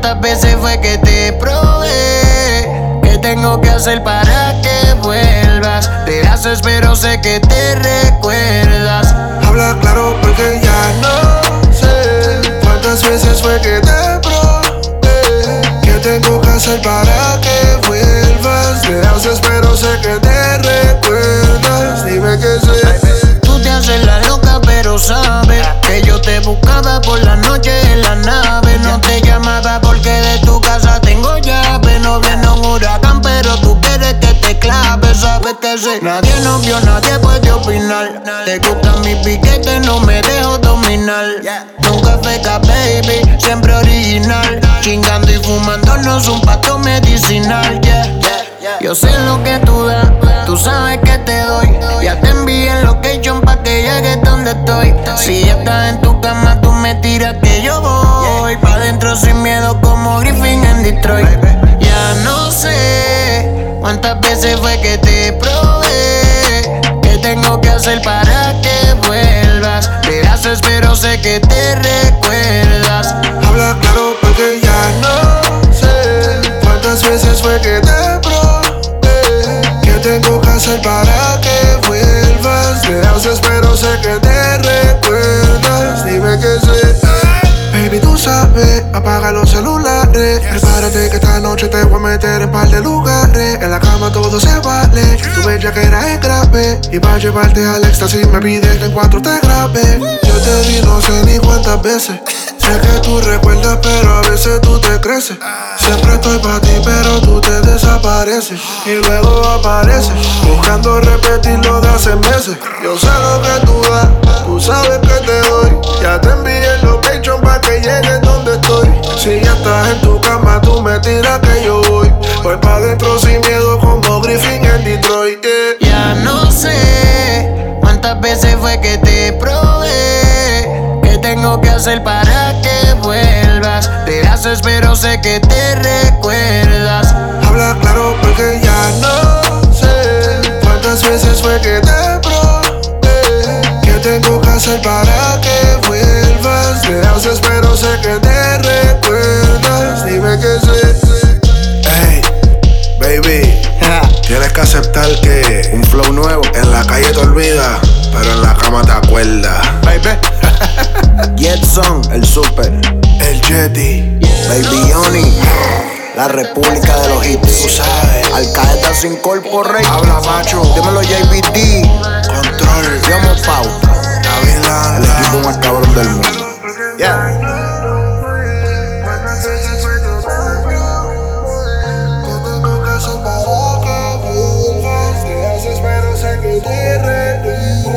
¿Cuántas veces fue que te probé? ¿Qué tengo que hacer para que vuelvas? Te haces pero sé que te recuerdas. Habla claro porque ya no sé cuántas veces fue que te probé. ¿Qué tengo que hacer para que vuelvas? Te haces pero sé que te recuerdas. Dime que sé. Tú te haces la loca pero sabes que yo te buscaba por la noche en la nave. No te llamaba porque de tu casa tengo llave. No viene un huracán pero tú quieres que te clave. Sabes que sé, nadie nos vio, nadie puede opinar. Te gustan mis piquetes, no me dejo dominar. Nunca feca baby, siempre original. Chingando y fumándonos un pato medicinal. Yo sé lo que tú das, tú sabes que te doy. Ya te envié el location pa' que llegues donde estoy. Si ya estás en tu cama, tú me tiras que yo voy pa' dentro sin miedo como Griffin en Detroit. Ya no sé cuántas veces fue que te probé. ¿Qué tengo que hacer para que vuelvas? Te haces pero sé que te recuerdas. Habla claro porque ya no sé cuántas veces fue que te probé. ¿Qué tengo que hacer para que vuelvas? Te haces pero sé que te recuerdas. Dime que sé. Baby, tú sabes, apaga los celulares. Prepárate que esta noche te voy a meter en par de lugares. En la cama todo se vale. Tu bellaquera es grave. Y para llevarte al éxtasis me pides que en 4 te grabe. Yo te di no sé ni cuántas veces. Sé que tú recuerdas pero a veces tú te creces. Siempre estoy para ti pero tú te desapareces. Y luego apareces buscando repetir lo de hace meses. Yo sé lo que tú das, tú sabes que te doy. Ya te envié el location pa' que llegues donde estoy. Si ya estás en tu cama tú me tiras que yo voy. Voy pa' dentro sin miedo como Griffin en Detroit. Ya no sé cuántas veces fue que te probé. ¿Qué tengo que hacer para que vuelvas? Te haces pero sé que te recuerdas. Habla claro porque ya no sé cuántas veces fue que te probé. ¿Qué tengo que hacer para que vuelvas? Te haces pero sé que te recuerdas. Dime que sé. Hey, baby, tienes que aceptar que un flow nuevo en la calle te olvida, pero en la cama te acuerdas. Baby. Jetson, el super, El Jetty, Baby Oni, la república de los hits. tú sabes. Al Qaeda sin corporate. Habla macho, Dímelo JBD. control, Llamo Pauta. Gavilán, El equipo más cabrón del mundo. Te haces pero sé que te recuerdas.